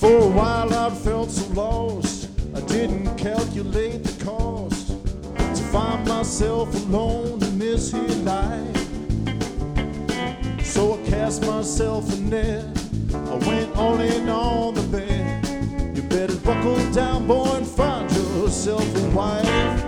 For a while I felt so lost, I didn't calculate the cost to find myself alone in this here life. So I cast myself a net, I went all in on the bed. You better buckle down, boy, and find yourself a wife.